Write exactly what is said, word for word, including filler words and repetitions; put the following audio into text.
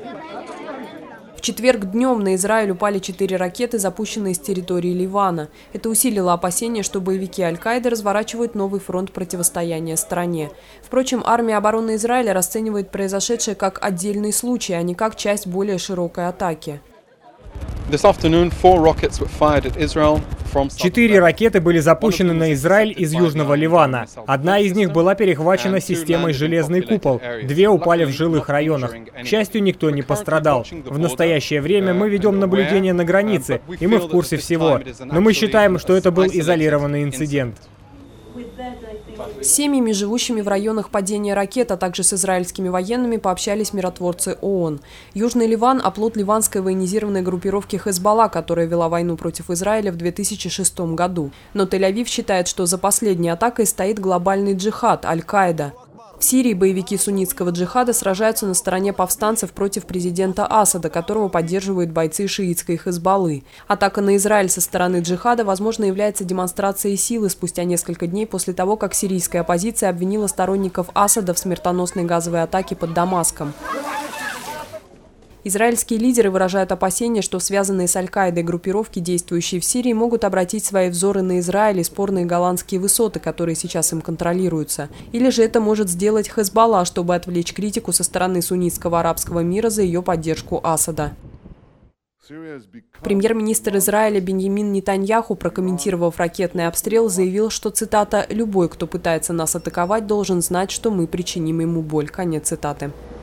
В четверг днем на Израиль упали четыре ракеты, запущенные с территории Ливана. Это усилило опасения, что боевики Аль-Каиды разворачивают новый фронт противостояния стране. Впрочем, армия обороны Израиля расценивает произошедшее как отдельный случай, а не как часть более широкой атаки. Четыре ракеты были запущены на Израиль из Южного Ливана. Одна из них была перехвачена системой «Железный купол». Две упали в жилых районах. К счастью, никто не пострадал. В настоящее время мы ведем наблюдение на границе, и мы в курсе всего. Но мы считаем, что это был изолированный инцидент. С семьями, живущими в районах падения ракет, а также с израильскими военными, пообщались миротворцы ООН. Южный Ливан – оплот ливанской военизированной группировки Хезболла, которая вела войну против Израиля в две тысячи шестом году. Но Тель-Авив считает, что за последней атакой стоит глобальный джихад – Аль-Каида. В Сирии боевики суннитского джихада сражаются на стороне повстанцев против президента Асада, которого поддерживают бойцы шиитской Хезболлы. Атака на Израиль со стороны джихада, возможно, является демонстрацией силы спустя несколько дней после того, как сирийская оппозиция обвинила сторонников Асада в смертоносной газовой атаке под Дамаском. Израильские лидеры выражают опасения, что связанные с Аль-Каидой группировки, действующие в Сирии, могут обратить свои взоры на Израиль и спорные голландские высоты, которые сейчас им контролируются. Или же это может сделать Хезболла, чтобы отвлечь критику со стороны суннитского арабского мира за ее поддержку Асада. Премьер-министр Израиля Биньямин Нетаньяху, прокомментировав ракетный обстрел, заявил, что, цитата, «любой, кто пытается нас атаковать, должен знать, что мы причиним ему боль». Конец цитаты.